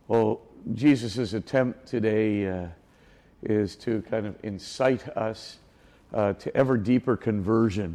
Well, Jesus' attempt today is to kind of incite us to ever deeper conversion.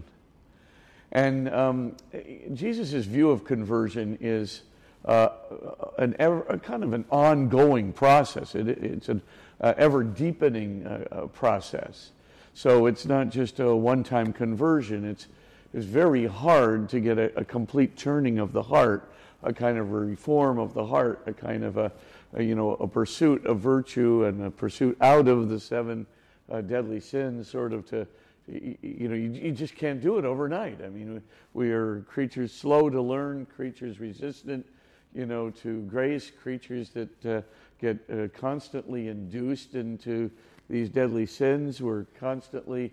And Jesus' view of conversion is a kind of an ongoing process. It's an ever deepening process. So it's not just a one-time conversion. It's very hard to get a complete turning of the heart, a kind of a reform of the heart, a kind of a pursuit of virtue and a pursuit out of the seven deadly sins, sort of to, you just can't do it overnight. I mean, we are creatures slow to learn, creatures resistant, to grace, creatures that get constantly induced into these deadly sins. We're constantly,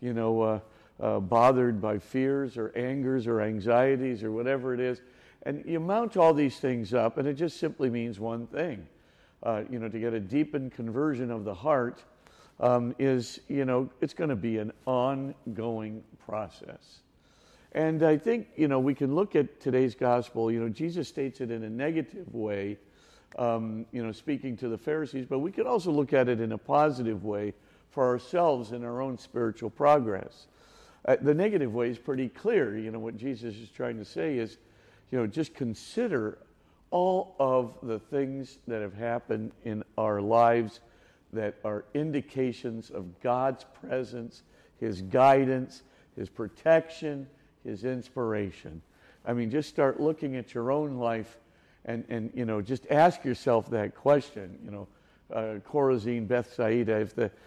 bothered by fears or angers or anxieties or whatever it is. And you mount all these things up, and it just simply means one thing. To get a deepened conversion of the heart is, it's going to be an ongoing process. And I think, we can look at today's gospel. Jesus states it in a negative way, speaking to the Pharisees, but we can also look at it in a positive way for ourselves in our own spiritual progress. The negative way is pretty clear. What Jesus is trying to say is, just consider all of the things that have happened in our lives that are indications of God's presence, His guidance, His protection, His inspiration. I mean, just start looking at your own life and just ask yourself that question. Chorazin, Bethsaida,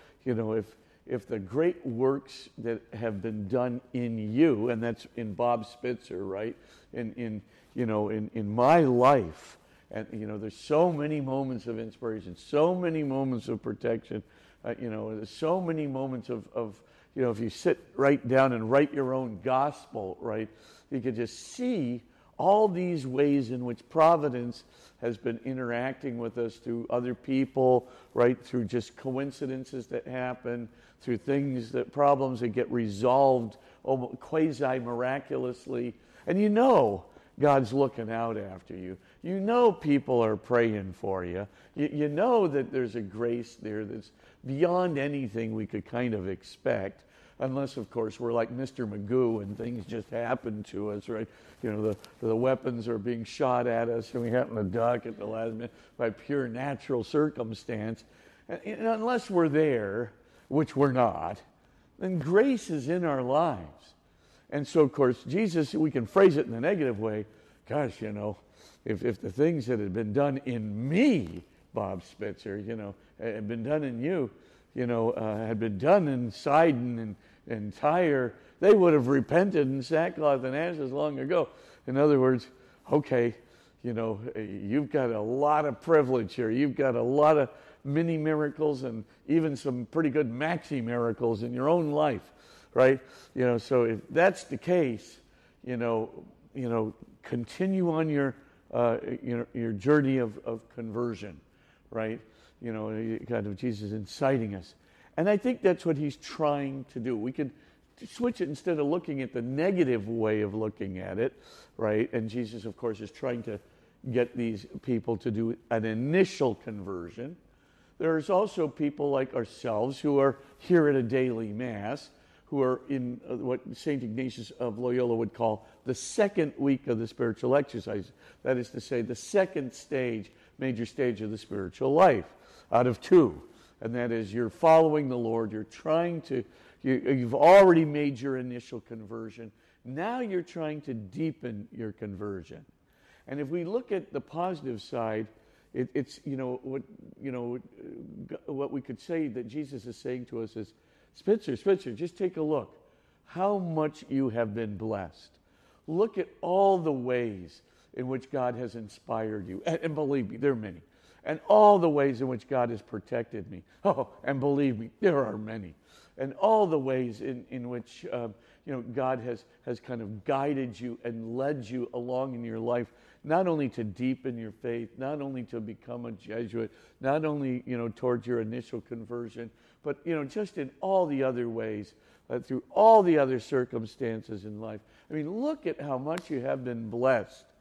if the great works that have been done in you, and that's in Bob Spitzer, right? In my life, and there's so many moments of inspiration, so many moments of protection, there's so many moments of if you sit right down and write your own gospel, right, you could just see all these ways in which providence has been interacting with us through other people, right, through just coincidences that happen, through problems that get resolved quasi-miraculously. And God's looking out after you. People are praying for you. You know that there's a grace there that's beyond anything we could kind of expect, unless, of course, we're like Mr. Magoo and things just happen to us, right? The weapons are being shot at us and we happen to duck at the last minute by pure natural circumstance. And unless we're there, which we're not, then grace is in our lives. And so, of course, Jesus, we can phrase it in a negative way. Gosh, if the things that had been done in me, Bob Spitzer, had been done in you, had been done in Sidon and Tyre, they would have repented in sackcloth and ashes long ago. In other words, okay, you've got a lot of privilege here. You've got a lot of mini miracles and even some pretty good maxi miracles in your own life, right? So if that's the case, continue on your journey of conversion, right? Kind of Jesus inciting us. And I think that's what he's trying to do. We could switch it instead of looking at the negative way of looking at it, right? And Jesus, of course, is trying to get these people to do an initial conversion. There's also people like ourselves who are here at a daily Mass, who are in what St. Ignatius of Loyola would call the second week of the spiritual exercise. That is to say, the second stage, major stage of the spiritual life out of two. And that is, you're following the Lord, you've already made your initial conversion. Now you're trying to deepen your conversion. And if we look at the positive side, it's what we could say that Jesus is saying to us is, Spitzer, just take a look. How much you have been blessed. Look at all the ways in which God has inspired you. And believe me, there are many. And all the ways in which God has protected me. Oh, and believe me, there are many. And all the ways in which God has kind of guided you and led you along in your life, not only to deepen your faith, not only to become a Jesuit, not only towards your initial conversion, but just in all the other ways, through all the other circumstances in life. I mean, look at how much you have been blessed.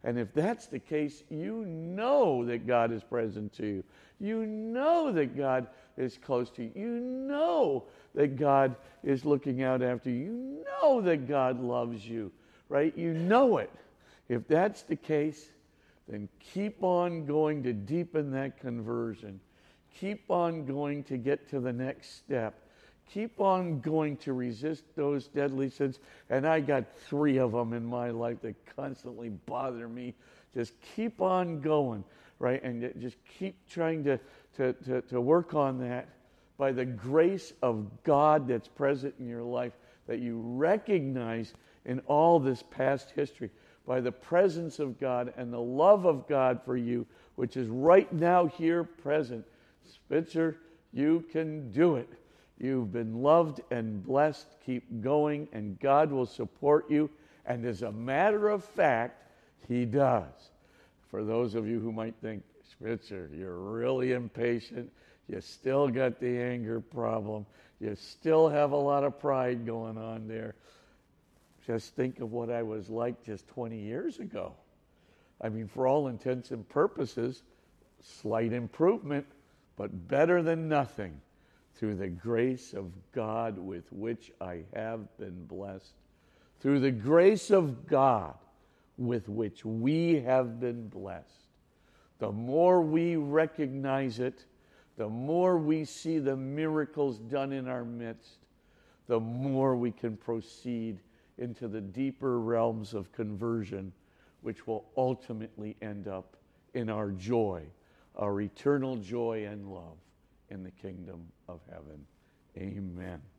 And if that's the case, you know that God is present to you. You know that God is close to you. You know that God is looking out after you. You know that God loves you, right? You know it. If that's the case, then keep on going to deepen that conversion. Keep on going to get to the next step. Keep on going to resist those deadly sins. And I got 3 of them in my life that constantly bother me. Just keep on going, right? And just keep trying to work on that by the grace of God that's present in your life, that you recognize in all this past history, by the presence of God and the love of God for you, which is right now here present. Spitzer, you can do it. You've been loved and blessed. Keep going, and God will support you. And as a matter of fact, He does. For those of you who might think, Spitzer, you're really impatient. You still got the anger problem. You still have a lot of pride going on there. Just think of what I was like just 20 years ago. I mean, for all intents and purposes, slight improvement, but better than nothing through the grace of God with which I have been blessed. Through the grace of God with which we have been blessed. The more we recognize it, the more we see the miracles done in our midst, the more we can proceed into the deeper realms of conversion, which will ultimately end up in our joy, our eternal joy and love in the kingdom of heaven. Amen.